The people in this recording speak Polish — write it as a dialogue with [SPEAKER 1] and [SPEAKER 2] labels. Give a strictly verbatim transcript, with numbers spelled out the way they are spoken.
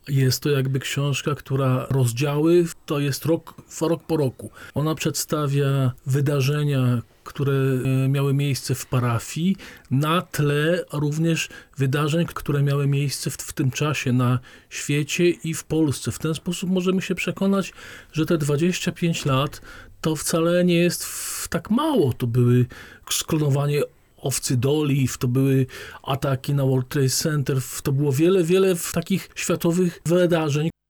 [SPEAKER 1] Jest to jakby książka, która rozdziały to jest rok, rok po roku. Ona przedstawia wydarzenia, które miały miejsce w parafii, na tle również wydarzeń, które miały miejsce w, w tym czasie na świecie i w Polsce. W ten sposób możemy się przekonać, że te dwadzieścia pięć lat to wcale nie jest w, tak mało. To były sklonowanie owcy Dolly, to były ataki na World Trade Center, to było wiele, wiele takich światowych wydarzeń.